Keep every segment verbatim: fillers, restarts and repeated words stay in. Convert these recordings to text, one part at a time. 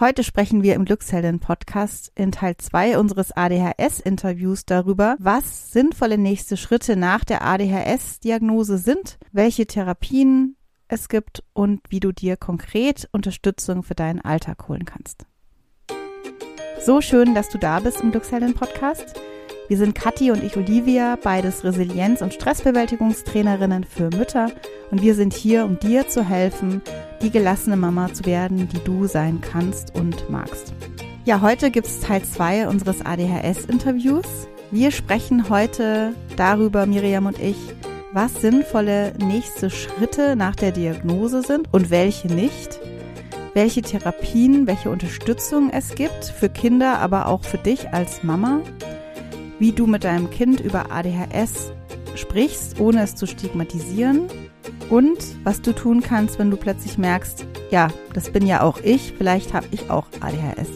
Heute sprechen wir im Glücksheldin-Podcast in Teil zwei unseres A D H S-Interviews darüber, was sinnvolle nächste Schritte nach der A D H S-Diagnose sind, welche Therapien es gibt und wie du dir konkret Unterstützung für deinen Alltag holen kannst. So schön, dass du da bist im Glücksheldin-Podcast. Wir sind Kathi und ich Olivia, beides Resilienz- und Stressbewältigungstrainerinnen für Mütter und wir sind hier, um dir zu helfen, die gelassene Mama zu werden, die du sein kannst und magst. Ja, heute gibt es Teil zwei unseres A D H S-Interviews. Wir sprechen heute darüber, Miriam und ich, was sinnvolle nächste Schritte nach der Diagnose sind und welche nicht, welche Therapien, welche Unterstützung es gibt für Kinder, aber auch für dich als Mama, wie du mit deinem Kind über A D H S sprichst, ohne es zu stigmatisieren und was du tun kannst, wenn du plötzlich merkst, ja, das bin ja auch ich, vielleicht habe ich auch A D H S.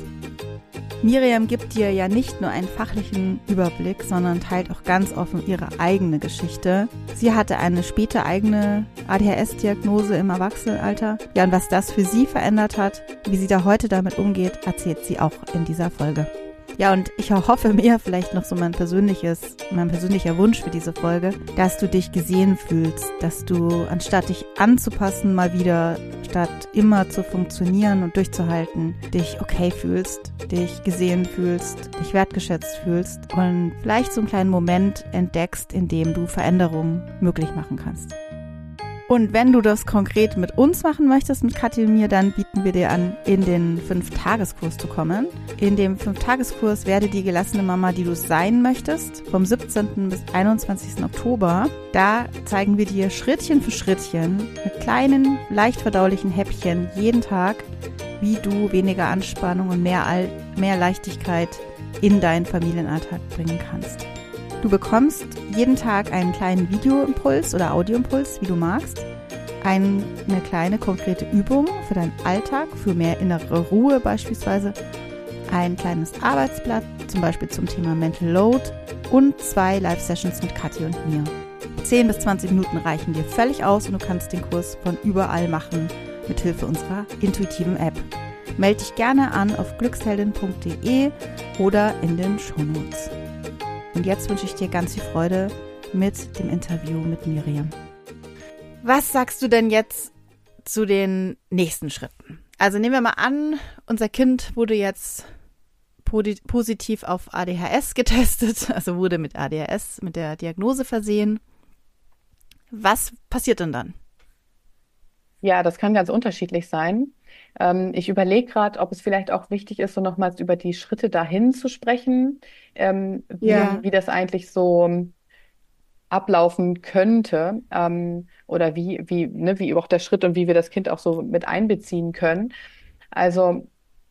Miriam gibt dir ja nicht nur einen fachlichen Überblick, sondern teilt auch ganz offen ihre eigene Geschichte. Sie hatte eine späte eigene A D H S-Diagnose im Erwachsenenalter. Ja, und was das für sie verändert hat, wie sie da heute damit umgeht, erzählt sie auch in dieser Folge. Ja, und ich hoffe mir vielleicht noch so mein persönliches, mein persönlicher Wunsch für diese Folge, dass du dich gesehen fühlst, dass du, anstatt dich anzupassen, mal wieder, statt immer zu funktionieren und durchzuhalten, dich okay fühlst, dich gesehen fühlst, dich wertgeschätzt fühlst und vielleicht so einen kleinen Moment entdeckst, in dem du Veränderungen möglich machen kannst. Und wenn du das konkret mit uns machen möchtest, mit Kathi und mir, dann bieten wir dir an, in den fünf-Tageskurs zu kommen. In dem fünf-Tageskurs werde die gelassene Mama, die du sein möchtest, vom siebzehnten bis einundzwanzigsten Oktober. Da zeigen wir dir Schrittchen für Schrittchen mit kleinen, leicht verdaulichen Häppchen jeden Tag, wie du weniger Anspannung und mehr, All- mehr Leichtigkeit in deinen Familienalltag bringen kannst. Du bekommst jeden Tag einen kleinen Videoimpuls oder Audioimpuls, wie du magst, eine kleine konkrete Übung für deinen Alltag, für mehr innere Ruhe beispielsweise, ein kleines Arbeitsblatt, zum Beispiel zum Thema Mental Load und zwei Live-Sessions mit Kathi und mir. zehn bis zwanzig Minuten reichen dir völlig aus und du kannst den Kurs von überall machen, mit Hilfe unserer intuitiven App. Melde dich gerne an auf glücksheldin punkt de oder in den Shownotes. Und jetzt wünsche ich dir ganz viel Freude mit dem Interview mit Miriam. Was sagst du denn jetzt zu den nächsten Schritten? Also nehmen wir mal an, unser Kind wurde jetzt positiv auf A D H S getestet, also wurde mit A D H S, mit der Diagnose versehen. Was passiert denn dann? Ja, das kann ganz unterschiedlich sein. Ähm, ich überlege gerade, ob es vielleicht auch wichtig ist, so nochmals über die Schritte dahin zu sprechen, ähm, wie, Ja. wie das eigentlich so ablaufen könnte, ähm, oder wie, wie, ne, wie auch der Schritt und wie wir das Kind auch so mit einbeziehen können. Also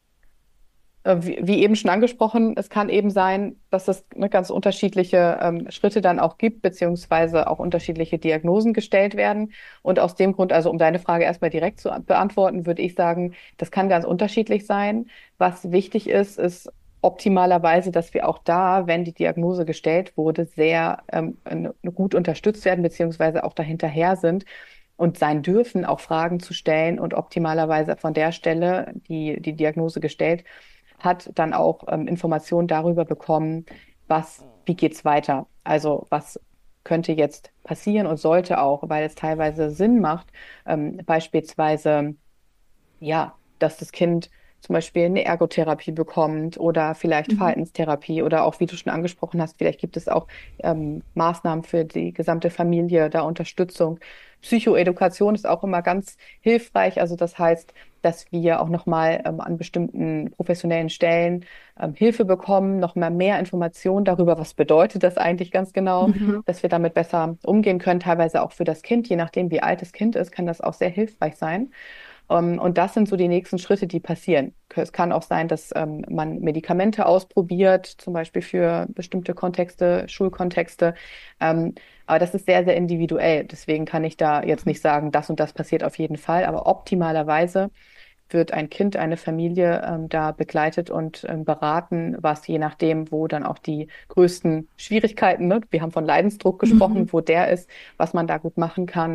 äh, wie, wie eben schon angesprochen, es kann eben sein, dass es ne, ganz unterschiedliche ähm, Schritte dann auch gibt, beziehungsweise auch unterschiedliche Diagnosen gestellt werden. Und aus dem Grund, also um deine Frage erstmal direkt zu beantworten, würde ich sagen, das kann ganz unterschiedlich sein. Was wichtig ist, ist optimalerweise, dass wir auch da, wenn die Diagnose gestellt wurde, sehr ähm, gut unterstützt werden, beziehungsweise auch dahinterher sind und sein dürfen, auch Fragen zu stellen und optimalerweise von der Stelle, die die Diagnose gestellt hat, dann auch ähm, Informationen darüber bekommen, was, wie geht's weiter? Also was könnte jetzt passieren und sollte auch, weil es teilweise Sinn macht, ähm, beispielsweise, ja, dass das Kind zum Beispiel eine Ergotherapie bekommt oder vielleicht Mhm. Verhaltenstherapie oder auch, wie du schon angesprochen hast, vielleicht gibt es auch ähm, Maßnahmen für die gesamte Familie, da Unterstützung. Psychoedukation ist auch immer ganz hilfreich. Also das heißt, dass wir auch nochmal ähm, an bestimmten professionellen Stellen ähm, Hilfe bekommen, nochmal mehr Informationen darüber, was bedeutet das eigentlich ganz genau, Mhm. dass wir damit besser umgehen können. Teilweise auch für das Kind, je nachdem, wie alt das Kind ist, kann das auch sehr hilfreich sein. Um, und das sind so die nächsten Schritte, die passieren. Es kann auch sein, dass ähm, man Medikamente ausprobiert, zum Beispiel für bestimmte Kontexte, Schulkontexte. Ähm, aber das ist sehr, sehr individuell. Deswegen kann ich da jetzt nicht sagen, das und das passiert auf jeden Fall. Aber optimalerweise wird ein Kind, eine Familie ähm, da begleitet und ähm, beraten, was je nachdem, wo dann auch die größten Schwierigkeiten, ne? Wir haben von Leidensdruck gesprochen, Mhm. wo der ist, was man da gut machen kann.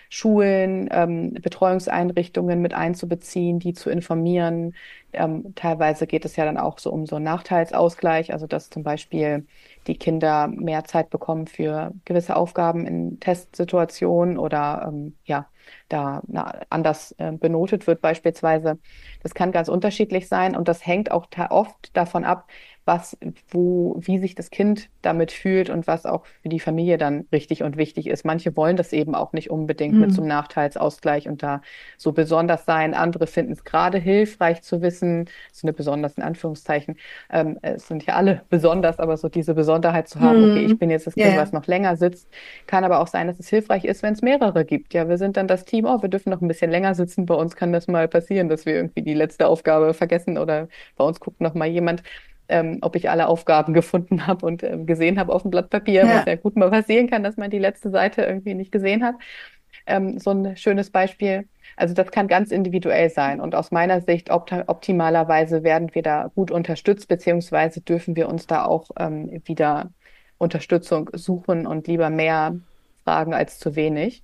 Schulen, ähm, Betreuungseinrichtungen mit einzubeziehen, die zu informieren. Ähm, teilweise geht es ja dann auch so um so einen Nachteilsausgleich, also dass zum Beispiel die Kinder mehr Zeit bekommen für gewisse Aufgaben in Testsituationen oder ähm, ja, da na, anders äh, benotet wird beispielsweise. Das kann ganz unterschiedlich sein und das hängt auch ta- oft davon ab, was, wo, wie sich das Kind damit fühlt und was auch für die Familie dann richtig und wichtig ist. Manche wollen das eben auch nicht unbedingt mit so Mhm. einem Nachteilsausgleich und da so besonders sein. Andere finden es gerade hilfreich zu wissen, so eine besonders in Anführungszeichen, ähm, es sind ja alle besonders, aber so diese Besonderheit zu haben, okay, ich Mhm. bin jetzt das Ja, Kind, was ja. noch länger sitzt, kann aber auch sein, dass es hilfreich ist, wenn es mehrere gibt. Ja, wir sind dann das Team, oh, wir dürfen noch ein bisschen länger sitzen. Bei uns kann das mal passieren, dass wir irgendwie die letzte Aufgabe vergessen oder bei uns guckt noch mal jemand, ähm, ob ich alle Aufgaben gefunden habe und ähm, gesehen habe auf dem Blatt Papier, was Ja. ja gut mal passieren kann, dass man die letzte Seite irgendwie nicht gesehen hat. Ähm, so ein schönes Beispiel. Also das kann ganz individuell sein. Und aus meiner Sicht opt optimalerweise werden wir da gut unterstützt, beziehungsweise dürfen wir uns da auch ähm, wieder Unterstützung suchen und lieber mehr fragen als zu wenig.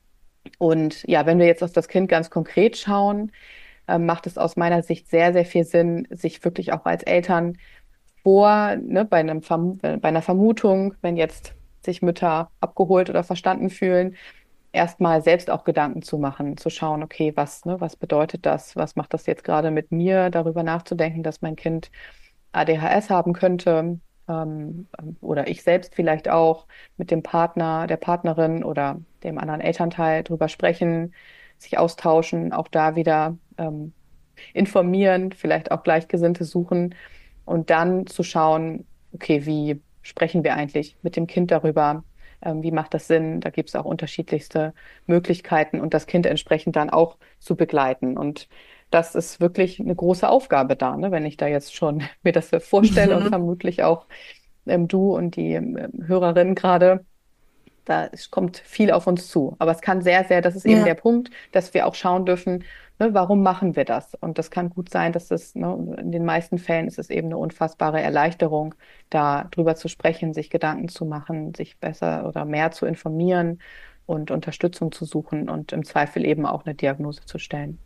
Und ja, wenn wir jetzt auf das Kind ganz konkret schauen, ähm, macht es aus meiner Sicht sehr, sehr viel Sinn, sich wirklich auch als Eltern vor, ne, bei einem Verm bei einer Vermutung, wenn jetzt sich Mütter abgeholt oder verstanden fühlen, erstmal selbst auch Gedanken zu machen, zu schauen, okay, was, ne, was bedeutet das? Was macht das jetzt gerade mit mir? Darüber nachzudenken, dass mein Kind A D H S haben könnte, ähm, oder ich selbst vielleicht auch mit dem Partner, der Partnerin oder dem anderen Elternteil drüber sprechen, sich austauschen, auch da wieder ähm, informieren, vielleicht auch Gleichgesinnte suchen und dann zu schauen, okay, wie sprechen wir eigentlich mit dem Kind darüber? Ähm, wie macht das Sinn? Da gibt es auch unterschiedlichste Möglichkeiten und das Kind entsprechend dann auch zu begleiten. Und das ist wirklich eine große Aufgabe da, ne? Wenn ich da jetzt schon mir das vorstelle und Mhm. vermutlich auch ähm, du und die ähm, Hörerin gerade, da es kommt viel auf uns zu. Aber es kann sehr, sehr, das ist eben der Ja. Punkt, dass wir auch schauen dürfen, ne, warum machen wir das? Und das kann gut sein, dass es, ne, in den meisten Fällen ist es eben eine unfassbare Erleichterung, da drüber zu sprechen, sich Gedanken zu machen, sich besser oder mehr zu informieren und Unterstützung zu suchen und im Zweifel eben auch eine Diagnose zu stellen.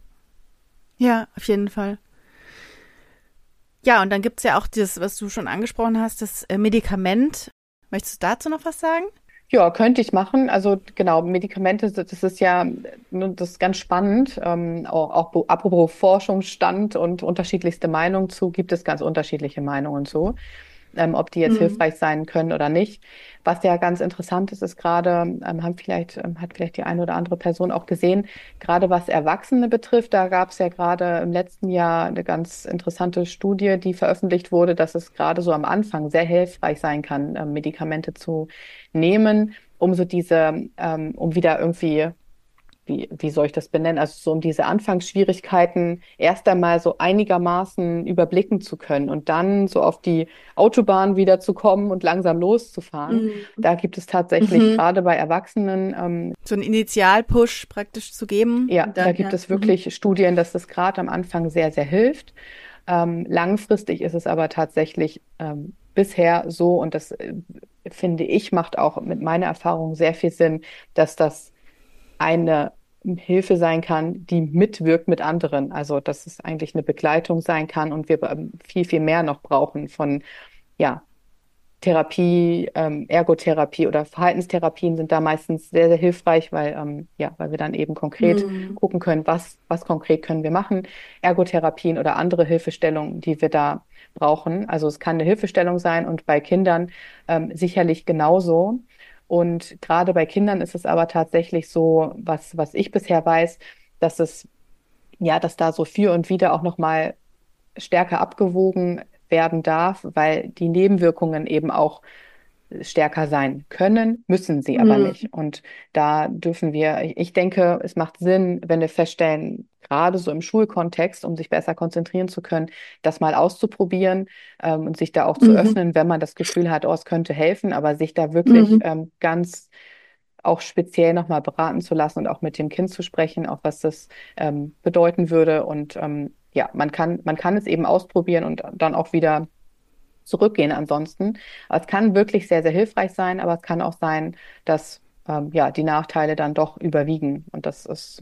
Ja, auf jeden Fall. Ja, und dann gibt's ja auch das, was du schon angesprochen hast, das äh, Medikament. Möchtest du dazu noch was sagen? Ja, könnte ich machen. Also genau, Medikamente, das ist ja, ne, das ist ganz spannend. Ähm, auch, auch bo- apropos Forschungsstand und unterschiedlichste Meinungen zu, gibt es ganz unterschiedliche Meinungen zu, ähm, ob die jetzt Mhm. hilfreich sein können oder nicht. Was ja ganz interessant ist, ist gerade, ähm, haben vielleicht, ähm, hat vielleicht die eine oder andere Person auch gesehen, gerade was Erwachsene betrifft, da gab es ja gerade im letzten Jahr eine ganz interessante Studie, die veröffentlicht wurde, dass es gerade so am Anfang sehr hilfreich sein kann, ähm, Medikamente zu nehmen, um so diese, ähm, um wieder irgendwie, wie, wie soll ich das benennen? Also so um diese Anfangsschwierigkeiten erst einmal so einigermaßen überblicken zu können und dann so auf die Autobahn wieder zu kommen und langsam loszufahren. Mhm. Da gibt es tatsächlich Mhm. gerade bei Erwachsenen, ähm, So einen Initialpush praktisch zu geben ja, und da dann, gibt ja. es Mhm. wirklich Studien, dass das gerade am Anfang sehr, sehr hilft. Ähm, langfristig ist es aber tatsächlich ähm, bisher so, und das äh, finde ich, macht auch mit meiner Erfahrung sehr viel Sinn, dass das eine Hilfe sein kann, die mitwirkt mit anderen. Also, dass es eigentlich eine Begleitung sein kann und wir ähm, viel, viel mehr noch brauchen von, ja, Therapie, ähm, Ergotherapie oder Verhaltenstherapien sind da meistens sehr, sehr hilfreich, weil, ähm, ja, weil wir dann eben konkret Mhm. gucken können, was, was konkret können wir machen. Ergotherapien oder andere Hilfestellungen, die wir da brauchen. Also es kann eine Hilfestellung sein und bei Kindern ähm, sicherlich genauso. Und gerade bei Kindern ist es aber tatsächlich so, was, was ich bisher weiß, dass es, ja, dass da so für und wieder auch nochmal stärker abgewogen werden darf, weil die Nebenwirkungen eben auch stärker sein können, müssen sie aber Mhm. nicht. Und da dürfen wir, ich denke, es macht Sinn, wenn wir feststellen, gerade so im Schulkontext, um sich besser konzentrieren zu können, das mal auszuprobieren ähm, und sich da auch zu Mhm. öffnen, wenn man das Gefühl hat, oh, es könnte helfen, aber sich da wirklich Mhm. ähm, ganz auch speziell nochmal beraten zu lassen und auch mit dem Kind zu sprechen, auch was das ähm, bedeuten würde. Und ähm, ja, man kann, man kann es eben ausprobieren und dann auch wieder zurückgehen ansonsten. Aber es kann wirklich sehr, sehr hilfreich sein, aber es kann auch sein, dass ähm, ja, die Nachteile dann doch überwiegen. Und das ist,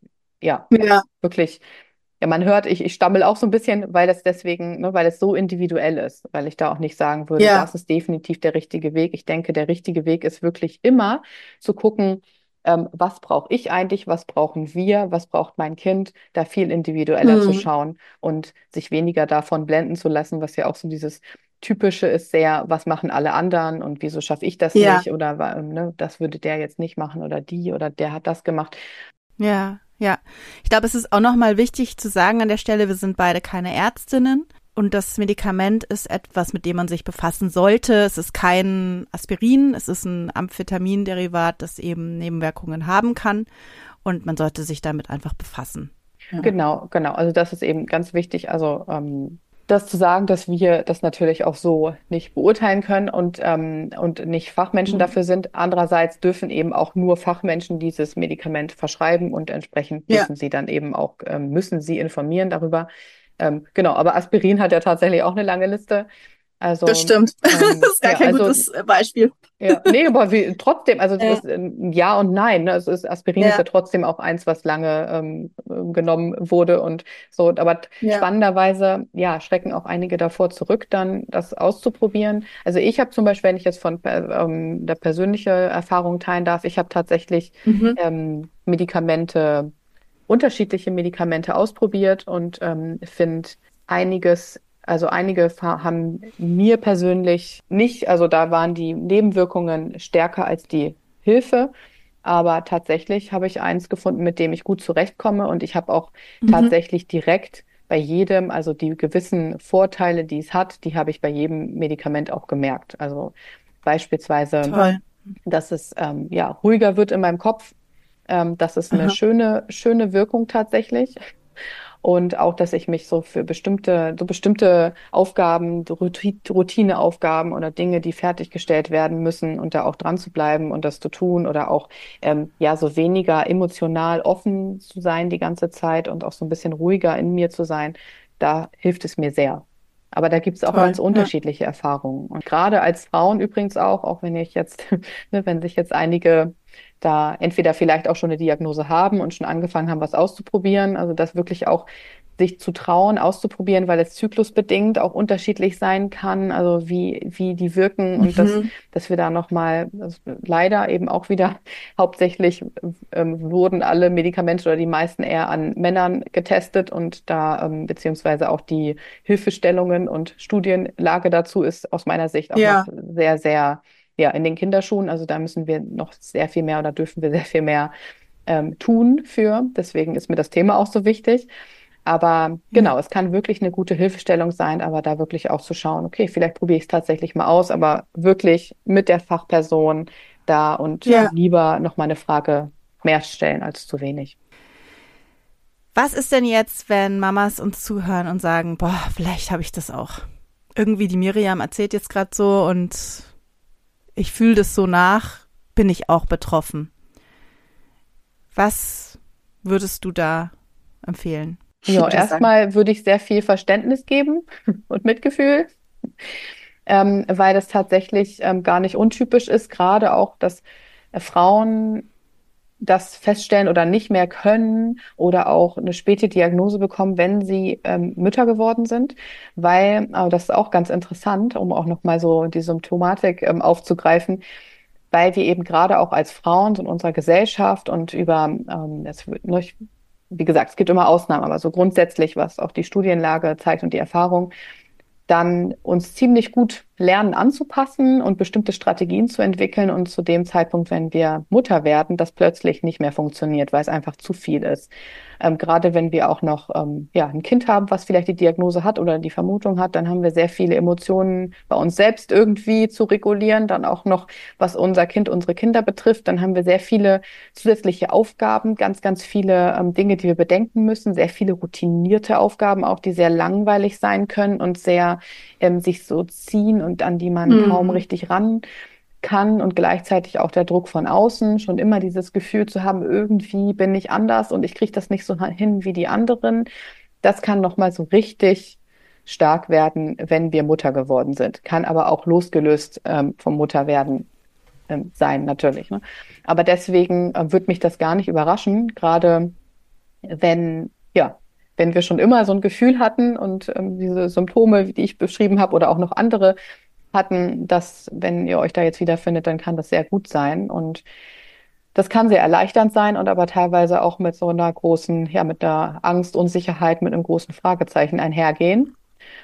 ja, Ja, wirklich, ja, man hört, ich, ich stammel auch so ein bisschen, weil es deswegen, ne, weil es so individuell ist, weil ich da auch nicht sagen würde, ja. das ist definitiv der richtige Weg. Ich denke, der richtige Weg ist wirklich immer zu gucken, ähm, was brauche ich eigentlich, was brauchen wir, was braucht mein Kind, da viel individueller zu Hm. schauen und sich weniger davon blenden zu lassen, was ja auch so dieses Typische ist, sehr, was machen alle anderen und wieso schaffe ich das Ja, nicht oder ähm, ne, das würde der jetzt nicht machen oder die oder der hat das gemacht. Ja, ja. Ich glaube, es ist auch nochmal wichtig zu sagen an der Stelle, wir sind beide keine Ärztinnen und das Medikament ist etwas, mit dem man sich befassen sollte. Es ist kein Aspirin, es ist ein Amphetaminderivat, das eben Nebenwirkungen haben kann und man sollte sich damit einfach befassen. ja. Genau, genau. Also das ist eben ganz wichtig. Also ähm, das zu sagen, dass wir das natürlich auch so nicht beurteilen können und, ähm, und nicht Fachmenschen Hm. dafür sind. Andererseits dürfen eben auch nur Fachmenschen dieses Medikament verschreiben und entsprechend Ja, dürfen sie dann eben auch, ähm, müssen sie informieren darüber. Ähm, genau, aber Aspirin hat ja tatsächlich auch eine lange Liste. das Also stimmt. ähm, Das ist gar ja, kein also gutes äh, Beispiel. ja, nee, aber wie, trotzdem, also das Ja, ist ein Ja und Nein. Ne? Also es ist, Aspirin ist ja ja, trotzdem auch eins, was lange ähm, ähm, genommen wurde und so. Aber t- ja. spannenderweise, ja, schrecken auch einige davor zurück, dann das auszuprobieren. Also ich habe zum Beispiel, wenn ich jetzt von per- ähm, der persönlichen Erfahrung teilen darf, ich habe tatsächlich Mhm. ähm, Medikamente, unterschiedliche Medikamente ausprobiert und ähm, finde einiges, also einige fa- haben mir persönlich nicht, also da waren die Nebenwirkungen stärker als die Hilfe, aber tatsächlich habe ich eins gefunden, mit dem ich gut zurechtkomme und ich habe auch Mhm. tatsächlich direkt bei jedem, also die gewissen Vorteile, die es hat, die habe ich bei jedem Medikament auch gemerkt. Also beispielsweise, Toll. dass es ähm, ja ruhiger wird in meinem Kopf. Ähm, das ist eine Aha. schöne, schöne Wirkung tatsächlich. Und auch, dass ich mich so für bestimmte, so bestimmte Aufgaben, so Routi- Routineaufgaben oder Dinge, die fertiggestellt werden müssen und da auch dran zu bleiben und das zu tun oder auch, ähm, ja, so weniger emotional offen zu sein die ganze Zeit und auch so ein bisschen ruhiger in mir zu sein, da hilft es mir sehr. Aber da gibt es auch Toll. ganz Ja. unterschiedliche Erfahrungen. Und gerade als Frauen übrigens auch, auch wenn ich jetzt, ne, wenn sich jetzt einige da entweder vielleicht auch schon eine Diagnose haben und schon angefangen haben, was auszuprobieren, also das wirklich auch sich zu trauen, auszuprobieren, weil es zyklusbedingt auch unterschiedlich sein kann, also wie, wie die wirken und dass, Mhm. dass wir da nochmal, also leider eben auch wieder hauptsächlich ähm, wurden alle Medikamente oder die meisten eher an Männern getestet und da ähm, beziehungsweise auch die Hilfestellungen und Studienlage dazu ist aus meiner Sicht auch noch Ja. sehr, sehr ja, in den Kinderschuhen. Also da müssen wir noch sehr viel mehr oder dürfen wir sehr viel mehr ähm, tun für. Deswegen ist mir das Thema auch so wichtig. Aber Ja. genau, es kann wirklich eine gute Hilfestellung sein, aber da wirklich auch zu schauen, okay, vielleicht probiere ich es tatsächlich mal aus, aber wirklich mit der Fachperson da und Ja. lieber noch mal eine Frage mehr stellen als zu wenig. Was ist denn jetzt, wenn Mamas uns zuhören und sagen, boah, vielleicht habe ich das auch. Irgendwie die Miriam erzählt jetzt gerade so und ich fühle das so nach, bin ich auch betroffen. Was würdest du da empfehlen? Ja, Gute Sache. erstmal würde ich sehr viel Verständnis geben und Mitgefühl, ähm, weil das tatsächlich ähm, gar nicht untypisch ist, gerade auch, dass äh, Frauen das feststellen oder nicht mehr können oder auch eine späte Diagnose bekommen, wenn sie ähm, Mütter geworden sind, weil, aber das ist auch ganz interessant, um auch nochmal so die Symptomatik ähm, aufzugreifen, weil wir eben gerade auch als Frauen so in unserer Gesellschaft und über, ähm, das wird nicht, wie gesagt, es gibt immer Ausnahmen, aber so grundsätzlich, was auch die Studienlage zeigt und die Erfahrung, dann uns ziemlich gut lernen anzupassen und bestimmte Strategien zu entwickeln und zu dem Zeitpunkt, wenn wir Mutter werden, das plötzlich nicht mehr funktioniert, weil es einfach zu viel ist. Ähm, gerade wenn wir auch noch ähm, ja, ein Kind haben, was vielleicht die Diagnose hat oder die Vermutung hat, dann haben wir sehr viele Emotionen bei uns selbst irgendwie zu regulieren, dann auch noch, was unser Kind, unsere Kinder betrifft, dann haben wir sehr viele zusätzliche Aufgaben, ganz, ganz viele ähm, Dinge, die wir bedenken müssen, sehr viele routinierte Aufgaben auch, die sehr langweilig sein können und sehr ähm, sich so ziehen und an die man kaum Mhm. richtig ran kann und gleichzeitig auch der Druck von außen, schon immer dieses Gefühl zu haben, irgendwie bin ich anders und ich kriege das nicht so hin wie die anderen. Das kann nochmal so richtig stark werden, wenn wir Mutter geworden sind, kann aber auch losgelöst ähm, vom Mutterwerden ähm, sein, natürlich. Ne? Aber deswegen äh, würde mich das gar nicht überraschen, gerade wenn, ja, wenn wir schon immer so ein Gefühl hatten und ähm, diese Symptome, die ich beschrieben habe, oder auch noch andere hatten, dass, wenn ihr euch da jetzt wiederfindet, dann kann das sehr gut sein. Und das kann sehr erleichternd sein und aber teilweise auch mit so einer großen, ja, mit der Angst, Unsicherheit, mit einem großen Fragezeichen einhergehen.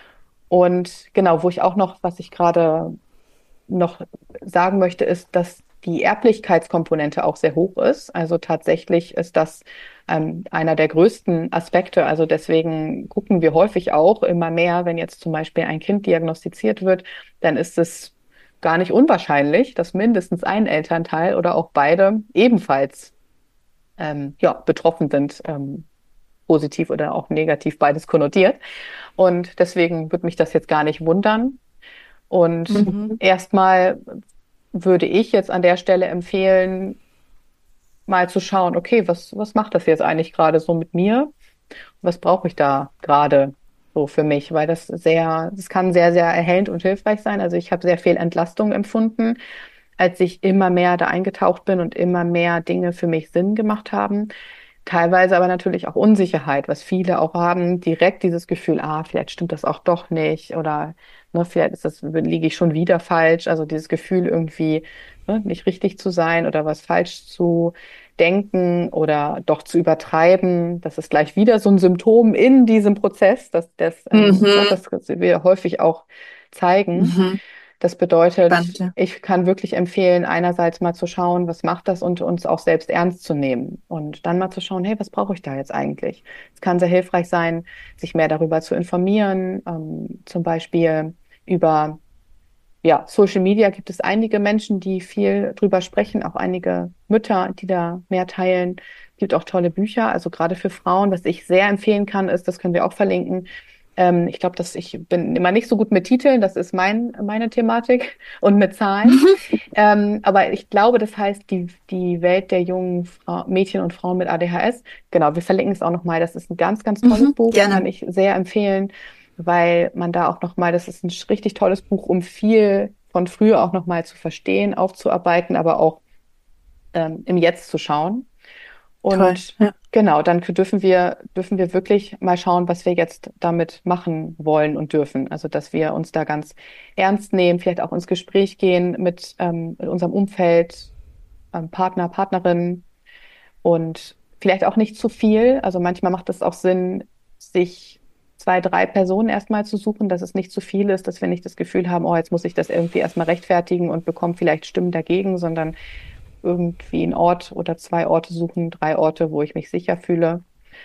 Und genau, wo ich auch noch, was ich gerade noch sagen möchte, ist, dass die Erblichkeitskomponente auch sehr hoch ist. Also tatsächlich ist das ähm, einer der größten Aspekte. Also deswegen gucken wir häufig auch immer mehr, wenn jetzt zum Beispiel ein Kind diagnostiziert wird, dann ist es gar nicht unwahrscheinlich, dass mindestens ein Elternteil oder auch beide ebenfalls ähm, ja, betroffen sind, ähm, positiv oder auch negativ, beides konnotiert. Und deswegen würde mich das jetzt gar nicht wundern. Und Mhm. erstmal würde ich jetzt an der Stelle empfehlen, mal zu schauen, okay, was, was macht das jetzt eigentlich gerade so mit mir? Was brauche ich da gerade so für mich? Weil das sehr, das kann sehr, sehr erhellend und hilfreich sein. Also ich habe sehr viel Entlastung empfunden, als ich immer mehr da eingetaucht bin und immer mehr Dinge für mich Sinn gemacht haben. Teilweise aber natürlich auch Unsicherheit, was viele auch haben, direkt dieses Gefühl, ah, vielleicht stimmt das auch doch nicht oder ne, vielleicht ist das, liege ich schon wieder falsch. Also dieses Gefühl irgendwie ne, nicht richtig zu sein oder was falsch zu denken oder doch zu übertreiben. Das ist gleich wieder so ein Symptom in diesem Prozess, dass das, ähm, ne, Mhm. das wir häufig auch zeigen. Mhm. Das bedeutet, Spannend, ja. ich kann wirklich empfehlen, einerseits mal zu schauen, was macht das und uns auch selbst ernst zu nehmen und dann mal zu schauen, hey, was brauche ich da jetzt eigentlich? Es kann sehr hilfreich sein, sich mehr darüber zu informieren, ähm, zum Beispiel über ja, Social Media gibt es einige Menschen, die viel drüber sprechen, auch einige Mütter, die da mehr teilen. Es gibt auch tolle Bücher, also gerade für Frauen. Was ich sehr empfehlen kann, ist, das können wir auch verlinken. Ähm, ich glaube, dass ich bin immer nicht so gut mit Titeln, das ist mein, meine Thematik und mit Zahlen. Ähm, aber ich glaube, das heißt die, die Welt der jungen Frau, Mädchen und Frauen mit A D H S. Genau, wir verlinken es auch nochmal. Das ist ein ganz, ganz tolles Mhm. Buch, kann Gerne. ich sehr empfehlen, weil man da auch nochmal, das ist ein richtig tolles Buch, um viel von früher auch nochmal zu verstehen, aufzuarbeiten, aber auch ähm, im Jetzt zu schauen. Toll. Und Ja. genau, dann dürfen wir, dürfen wir wirklich mal schauen, was wir jetzt damit machen wollen und dürfen. Also, dass wir uns da ganz ernst nehmen, vielleicht auch ins Gespräch gehen mit, ähm, mit unserem Umfeld, ähm, Partner, Partnerin und vielleicht auch nicht zu viel. Also manchmal macht es auch Sinn, sich zwei, drei Personen erstmal zu suchen, dass es nicht zu viel ist, dass wir nicht das Gefühl haben, oh, jetzt muss ich das irgendwie erstmal rechtfertigen und bekomme vielleicht Stimmen dagegen, sondern irgendwie einen Ort oder zwei Orte suchen, drei Orte, wo ich mich sicher fühle.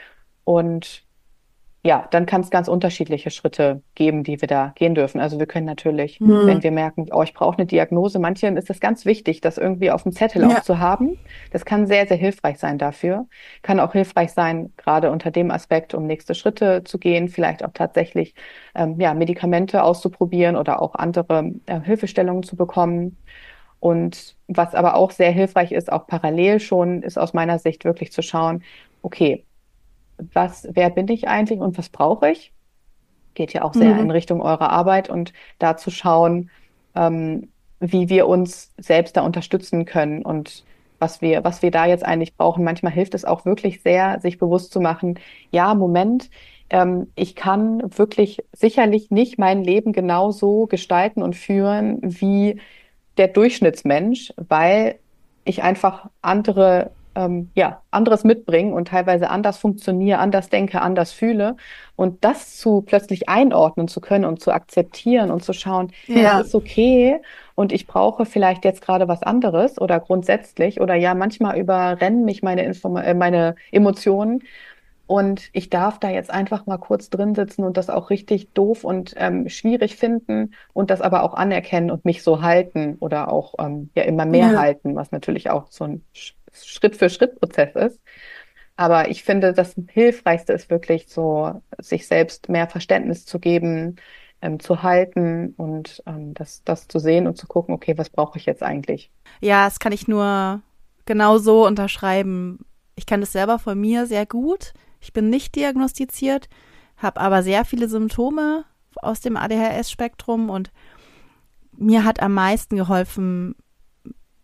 Und ja, dann kann es ganz unterschiedliche Schritte geben, die wir da gehen dürfen. Also wir können natürlich, wenn Mhm. wir merken, oh, ich brauche eine Diagnose, manchen ist es ganz wichtig, das irgendwie auf dem Zettel auch Ja. zu haben. Das kann sehr, sehr hilfreich sein dafür. Kann auch hilfreich sein, gerade unter dem Aspekt, um nächste Schritte zu gehen, vielleicht auch tatsächlich ähm, ja, Medikamente auszuprobieren oder auch andere äh, Hilfestellungen zu bekommen. Und was aber auch sehr hilfreich ist, auch parallel schon, ist aus meiner Sicht wirklich zu schauen, okay, was, wer bin ich eigentlich und was brauche ich? Geht ja auch sehr in Mhm. Richtung eurer Arbeit und da zu schauen, ähm, wie wir uns selbst da unterstützen können und was wir, was wir da jetzt eigentlich brauchen. Manchmal hilft es auch wirklich sehr, sich bewusst zu machen, ja, Moment, ähm, ich kann wirklich sicherlich nicht mein Leben genau so gestalten und führen wie der Durchschnittsmensch, weil ich einfach andere, ähm, ja, anderes mitbringe und teilweise anders funktioniere, anders denke, anders fühle. Und das zu plötzlich einordnen zu können und zu akzeptieren und zu schauen, das Ja. ist okay und ich brauche vielleicht jetzt gerade was anderes oder grundsätzlich oder ja, manchmal überrennen mich meine Inform äh, meine Emotionen und ich darf da jetzt einfach mal kurz drin sitzen und das auch richtig doof und ähm, schwierig finden und das aber auch anerkennen und mich so halten oder auch ähm, ja immer mehr Ja. halten, was natürlich auch so ein Sch- Schritt-für-Schritt-Prozess ist. Aber ich finde, das Hilfreichste ist wirklich so, sich selbst mehr Verständnis zu geben, ähm, zu halten und ähm, das, das zu sehen und zu gucken, okay, was brauche ich jetzt eigentlich? Ja, das kann ich nur genau so unterschreiben. Ich kann das selber von mir sehr gut. Ich bin nicht diagnostiziert, habe aber sehr viele Symptome aus dem A D H S-Spektrum und mir hat am meisten geholfen,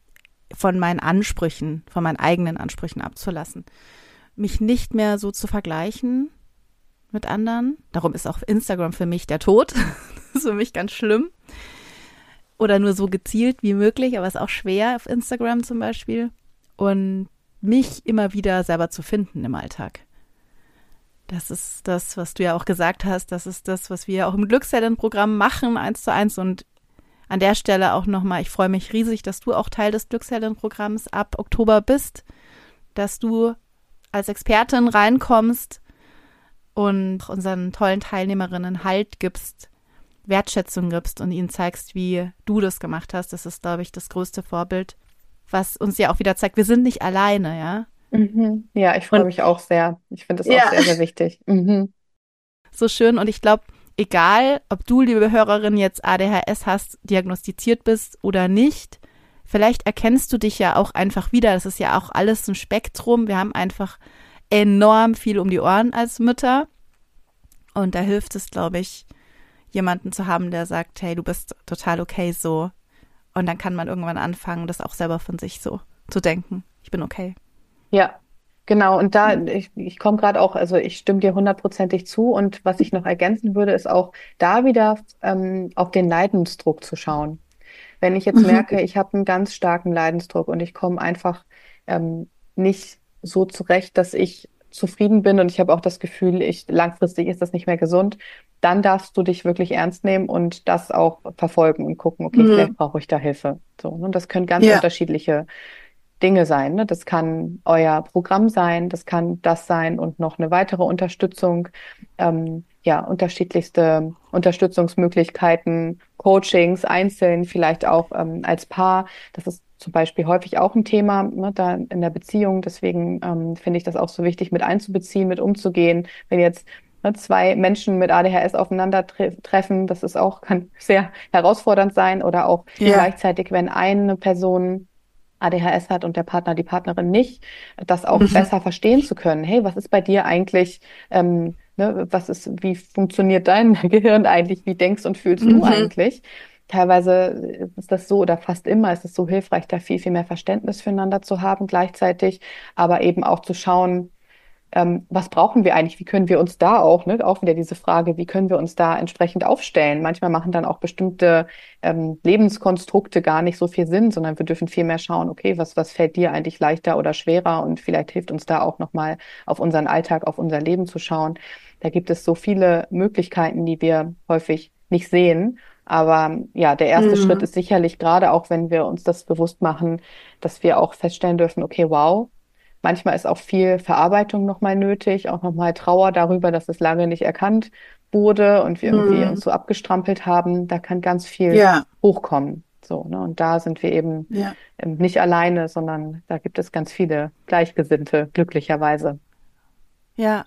von meinen Ansprüchen, von meinen eigenen Ansprüchen abzulassen. Mich nicht mehr so zu vergleichen mit anderen. Darum ist auch Instagram für mich der Tod. Das ist für mich ganz schlimm. Oder nur so gezielt wie möglich, aber ist auch schwer auf Instagram zum Beispiel. Und mich immer wieder selber zu finden im Alltag. Das ist das, was du ja auch gesagt hast. Das ist das, was wir auch im Glücksellenprogramm machen, eins zu eins. Und an der Stelle auch nochmal, ich freue mich riesig, dass du auch Teil des Glücksellenprogramms ab Oktober bist, dass du als Expertin reinkommst und unseren tollen Teilnehmerinnen Halt gibst, Wertschätzung gibst und ihnen zeigst, wie du das gemacht hast. Das ist, glaube ich, das größte Vorbild, was uns ja auch wieder zeigt, wir sind nicht alleine, ja. Mhm. Ja, ich freue Und mich auch sehr. Ich finde das ja, auch sehr, sehr wichtig. Mhm. so schön. Und ich glaube, egal, ob du, liebe Hörerin, jetzt A D H S hast, diagnostiziert bist oder nicht, vielleicht erkennst du dich ja auch einfach wieder. Das ist ja auch alles ein Spektrum. Wir haben einfach enorm viel um die Ohren als Mütter. Und da hilft es, glaube ich, jemanden zu haben, der sagt, hey, du bist total okay so. Und dann kann man irgendwann anfangen, das auch selber von sich so zu denken. Ich bin okay. Ja, genau. Und da, ich, ich komme gerade auch, also ich stimme dir hundertprozentig zu. Und was ich noch ergänzen würde, ist auch da wieder ähm, auf den Leidensdruck zu schauen. Wenn ich jetzt merke, ich habe einen ganz starken Leidensdruck und ich komme einfach ähm, nicht so zurecht, dass ich zufrieden bin und ich habe auch das Gefühl, ich langfristig ist das nicht mehr gesund, dann darfst du dich wirklich ernst nehmen und das auch verfolgen und gucken, okay, vielleicht Mhm. brauche ich da Hilfe. So, ne? Das können ganz Ja. unterschiedliche Dinge sein. Ne? Das kann euer Programm sein, das kann das sein und noch eine weitere Unterstützung. Ähm, ja, unterschiedlichste Unterstützungsmöglichkeiten, Coachings, einzeln, vielleicht auch ähm, als Paar. Das ist zum Beispiel häufig auch ein Thema, ne, da in der Beziehung. Deswegen ähm, finde ich das auch so wichtig, mit einzubeziehen, mit umzugehen. Wenn jetzt ne, zwei Menschen mit A D H S aufeinandertreffen, das ist auch, kann sehr herausfordernd sein. Oder auch Ja. gleichzeitig, wenn eine Person A D H S hat und der Partner, die Partnerin nicht, das auch Mhm. besser verstehen zu können. Hey, was ist bei dir eigentlich, ähm, ne, was ist, wie funktioniert dein Gehirn eigentlich? Wie denkst und fühlst du Mhm. eigentlich? Teilweise ist das so oder fast immer ist es so hilfreich, da viel, viel mehr Verständnis füreinander zu haben gleichzeitig, aber eben auch zu schauen, ähm, was brauchen wir eigentlich? Wie können wir uns da auch, ne, auch wieder diese Frage, wie können wir uns da entsprechend aufstellen? Manchmal machen dann auch bestimmte ähm, Lebenskonstrukte gar nicht so viel Sinn, sondern wir dürfen viel mehr schauen, okay, was, was fällt dir eigentlich leichter oder schwerer? Und vielleicht hilft uns da auch nochmal auf unseren Alltag, auf unser Leben zu schauen. Da gibt es so viele Möglichkeiten, die wir häufig nicht sehen. Aber ja, der erste Mhm. Schritt ist sicherlich gerade auch, wenn wir uns das bewusst machen, dass wir auch feststellen dürfen, okay, wow, manchmal ist auch viel Verarbeitung nochmal nötig, auch nochmal Trauer darüber, dass es lange nicht erkannt wurde und wir irgendwie Mhm. uns so abgestrampelt haben. Da kann ganz viel Ja. hochkommen. So, ne? Und da sind wir eben Ja. ähm, nicht alleine, sondern da gibt es ganz viele Gleichgesinnte, glücklicherweise. Ja.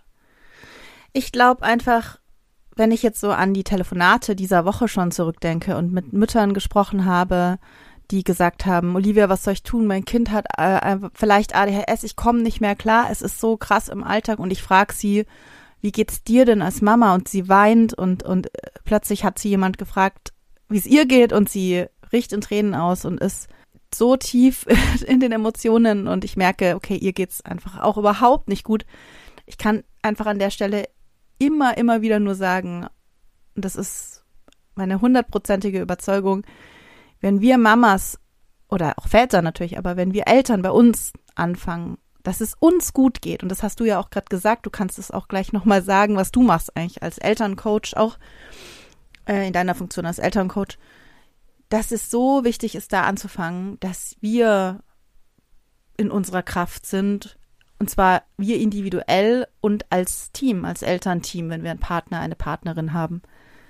Ich glaube einfach, wenn ich jetzt so an die Telefonate dieser Woche schon zurückdenke und mit Müttern gesprochen habe, die gesagt haben, Olivia, was soll ich tun? Mein Kind hat äh, vielleicht A D H S, ich komme nicht mehr klar, es ist so krass im Alltag und ich frage sie, wie geht's dir denn als Mama? Und sie weint und, und plötzlich hat sie jemand gefragt, wie es ihr geht und sie bricht in Tränen aus und ist so tief in den Emotionen und ich merke, okay, ihr geht's einfach auch überhaupt nicht gut. Ich kann einfach an der Stelle immer, immer wieder nur sagen, und das ist meine hundertprozentige Überzeugung, wenn wir Mamas oder auch Väter natürlich, aber wenn wir Eltern bei uns anfangen, dass es uns gut geht, und das hast du ja auch gerade gesagt, du kannst es auch gleich nochmal sagen, was du machst eigentlich als Elterncoach, auch äh, in deiner Funktion als Elterncoach, dass es so wichtig ist, da anzufangen, dass wir in unserer Kraft sind, und zwar wir individuell und als Team, als Elternteam, wenn wir einen Partner, eine Partnerin haben.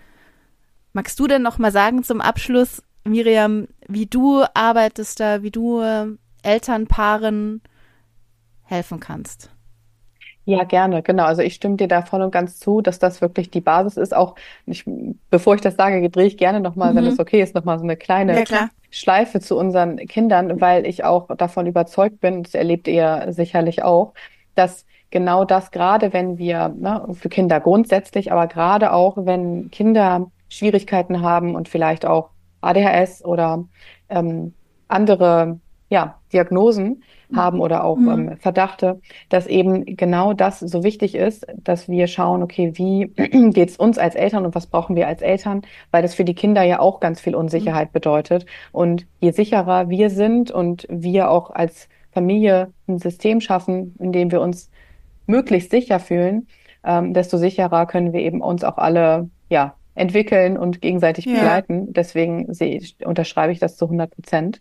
Magst du denn noch mal sagen zum Abschluss, Miriam, wie du arbeitest da, wie du äh, Elternpaaren helfen kannst? Ja, gerne, genau. Also ich stimme dir da voll und ganz zu, dass das wirklich die Basis ist. Auch ich, bevor ich das sage, drehe ich gerne nochmal, wenn Mhm. es okay ist, nochmal so eine kleine Ja, klar. Schleife zu unseren Kindern, weil ich auch davon überzeugt bin, das erlebt ihr sicherlich auch, dass genau das, gerade wenn wir, ne, für Kinder grundsätzlich, aber gerade auch, wenn Kinder Schwierigkeiten haben und vielleicht auch A D H S oder ähm, andere ja, Diagnosen haben oder auch Mhm. ähm, Verdachte, dass eben genau das so wichtig ist, dass wir schauen, okay, wie geht es uns als Eltern und was brauchen wir als Eltern, weil das für die Kinder ja auch ganz viel Unsicherheit Mhm. bedeutet. Und je sicherer wir sind und wir auch als Familie ein System schaffen, in dem wir uns möglichst sicher fühlen, ähm, desto sicherer können wir eben uns auch alle, ja, entwickeln und gegenseitig Ja. begleiten. Deswegen sehe ich, unterschreibe ich das zu hundert Prozent.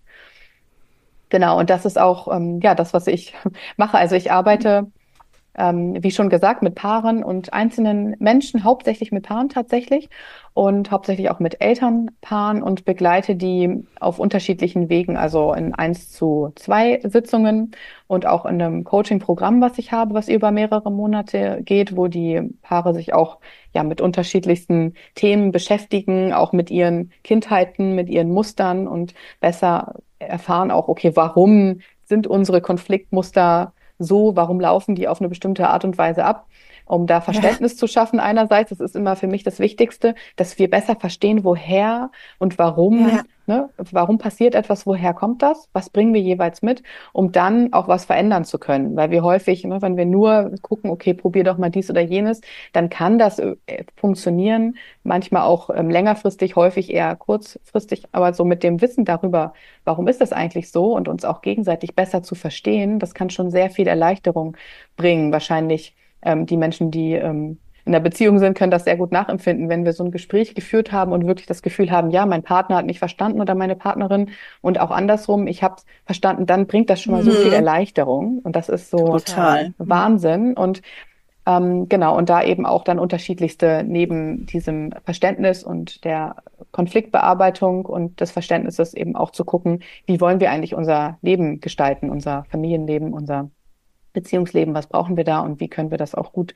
Genau, und das ist auch ähm, ja das, was ich mache. Also ich arbeite, ähm, wie schon gesagt, mit Paaren und einzelnen Menschen, hauptsächlich mit Paaren tatsächlich und hauptsächlich auch mit Elternpaaren und begleite die auf unterschiedlichen Wegen, also in eins zu zwei Sitzungen und auch in einem Coaching-Programm, was ich habe, was über mehrere Monate geht, wo die Paare sich auch ja mit unterschiedlichsten Themen beschäftigen, auch mit ihren Kindheiten, mit ihren Mustern und besser erfahren auch, okay, warum sind unsere Konfliktmuster so, warum laufen die auf eine bestimmte Art und Weise ab, um da Ja. Verständnis zu schaffen einerseits. Das ist immer für mich das Wichtigste, dass wir besser verstehen, woher und warum, Ja. ne, warum passiert etwas, woher kommt das, was bringen wir jeweils mit, um dann auch was verändern zu können. Weil wir häufig, ne, wenn wir nur gucken, okay, probier doch mal dies oder jenes, dann kann das äh, funktionieren, manchmal auch ähm, längerfristig, häufig eher kurzfristig, aber so mit dem Wissen darüber, warum ist das eigentlich so und uns auch gegenseitig besser zu verstehen, das kann schon sehr viel Erleichterung bringen. Wahrscheinlich ähm, die Menschen, die ähm, in der Beziehung sind, können das sehr gut nachempfinden, wenn wir so ein Gespräch geführt haben und wirklich das Gefühl haben, ja, mein Partner hat mich verstanden oder meine Partnerin und auch andersrum, ich habe es verstanden, dann bringt das schon mal so viel Mhm. Erleichterung und das ist so Total. Wahnsinn und ähm, genau, und da eben auch dann unterschiedlichste neben diesem Verständnis und der Konfliktbearbeitung und des Verständnisses eben auch zu gucken, wie wollen wir eigentlich unser Leben gestalten, unser Familienleben, unser Beziehungsleben, was brauchen wir da und wie können wir das auch gut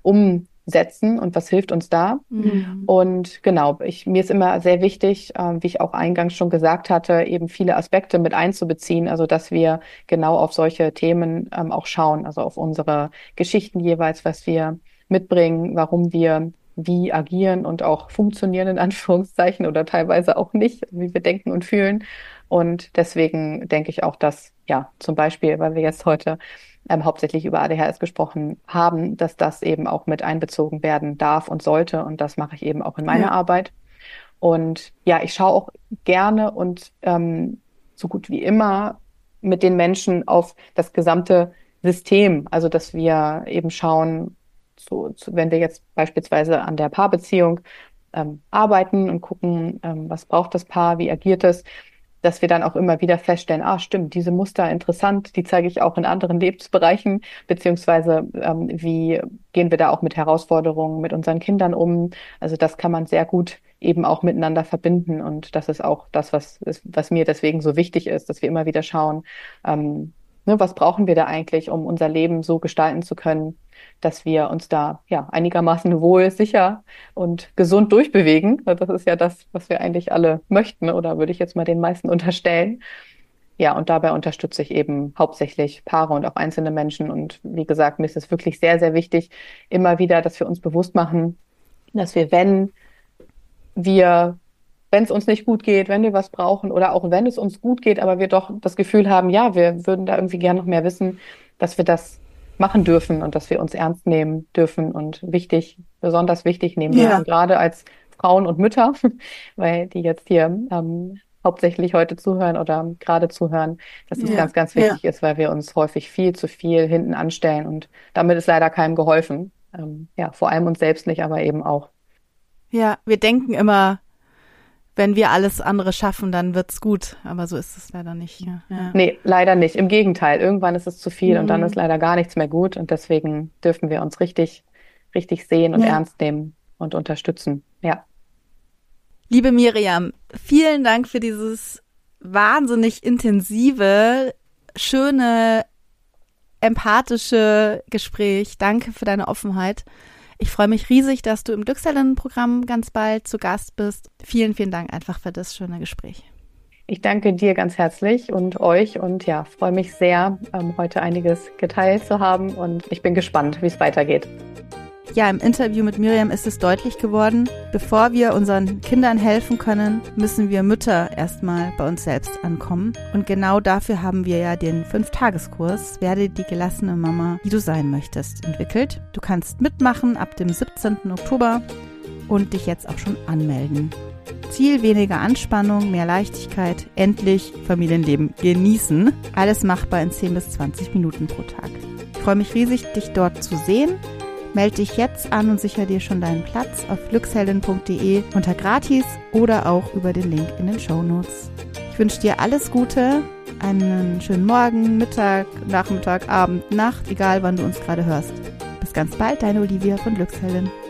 umsetzen und was hilft uns da? Mhm. Und genau, ich, mir ist immer sehr wichtig, äh, wie ich auch eingangs schon gesagt hatte, eben viele Aspekte mit einzubeziehen, also dass wir genau auf solche Themen ähm, auch schauen, also auf unsere Geschichten jeweils, was wir mitbringen, warum wir wie agieren und auch funktionieren in Anführungszeichen oder teilweise auch nicht, wie wir denken und fühlen. Und deswegen denke ich auch, dass, ja, zum Beispiel, weil wir jetzt heute ähm, hauptsächlich über A D H S gesprochen haben, dass das eben auch mit einbezogen werden darf und sollte. Und das mache ich eben auch in meiner Ja. Arbeit. Und ja, ich schaue auch gerne und ähm, so gut wie immer mit den Menschen auf das gesamte System. Also, dass wir eben schauen, so, so, wenn wir jetzt beispielsweise an der Paarbeziehung ähm, arbeiten und gucken, ähm, was braucht das Paar, wie agiert es, dass wir dann auch immer wieder feststellen, ah, stimmt, diese Muster interessant, die zeige ich auch in anderen Lebensbereichen, beziehungsweise ähm, wie gehen wir da auch mit Herausforderungen mit unseren Kindern um. Also das kann man sehr gut eben auch miteinander verbinden und das ist auch das, was, was mir deswegen so wichtig ist, dass wir immer wieder schauen, ähm, ne, was brauchen wir da eigentlich, um unser Leben so gestalten zu können, dass wir uns da ja einigermaßen wohl, sicher und gesund durchbewegen. Das ist ja das, was wir eigentlich alle möchten, oder würde ich jetzt mal den meisten unterstellen. Ja, und dabei unterstütze ich eben hauptsächlich Paare und auch einzelne Menschen. Und wie gesagt, mir ist es wirklich sehr, sehr wichtig, immer wieder, dass wir uns bewusst machen, dass wir, wenn wir, wenn es uns nicht gut geht, wenn wir was brauchen oder auch wenn es uns gut geht, aber wir doch das Gefühl haben, ja, wir würden da irgendwie gerne noch mehr wissen, dass wir das machen dürfen und dass wir uns ernst nehmen dürfen und wichtig, besonders wichtig nehmen Ja. dürfen, gerade als Frauen und Mütter, weil die jetzt hier ähm, hauptsächlich heute zuhören oder gerade zuhören, dass es Ja. ganz, ganz Ja. wichtig ist, weil wir uns häufig viel zu viel hinten anstellen und damit ist leider keinem geholfen. Ähm, ja, vor allem uns selbst nicht, aber eben auch. Ja, wir denken immer, wenn wir alles andere schaffen, dann wird's gut. Aber so ist es leider nicht. Ja. Ja. Nee, leider nicht. Im Gegenteil. Irgendwann ist es zu viel Mhm. und dann ist leider gar nichts mehr gut. Und deswegen dürfen wir uns richtig, richtig sehen und Ja. ernst nehmen und unterstützen. Ja. Liebe Miriam, vielen Dank für dieses wahnsinnig intensive, schöne, empathische Gespräch. Danke für deine Offenheit. Ich freue mich riesig, dass du im Glückselin-Programm ganz bald zu Gast bist. Vielen, vielen Dank einfach für das schöne Gespräch. Ich danke dir ganz herzlich und euch und ja, freue mich sehr, ähm, heute einiges geteilt zu haben und ich bin gespannt, wie es weitergeht. ja, im Interview mit Miriam ist es deutlich geworden, bevor wir unseren Kindern helfen können, müssen wir Mütter erstmal bei uns selbst ankommen. Und genau dafür haben wir ja den Fünf-Tageskurs Werde die gelassene Mama, die du sein möchtest, entwickelt. Du kannst mitmachen ab dem siebzehnten Oktober und dich jetzt auch schon anmelden. Ziel: weniger Anspannung, mehr Leichtigkeit, endlich Familienleben genießen. Alles machbar in zehn bis zwanzig Minuten pro Tag. Ich freue mich riesig, dich dort zu sehen. Melde dich jetzt an und sichere dir schon deinen Platz auf glücksheldin punkt de unter gratis oder auch über den Link in den Shownotes. Ich wünsche dir alles Gute, einen schönen Morgen, Mittag, Nachmittag, Abend, Nacht, egal wann du uns gerade hörst. Bis ganz bald, deine Olivia von Glücksheldin.